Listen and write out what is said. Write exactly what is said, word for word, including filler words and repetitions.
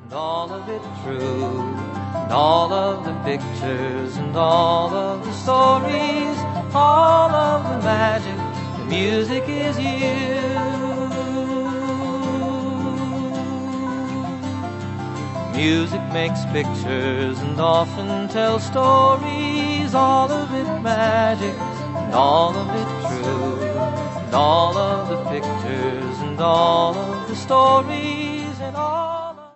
and all of it true, and all of the pictures and all of the stories, all of the magic, the music is you. Music makes pictures and often tells stories, all of it magic and all of it true, and all of the pictures and all of the stories,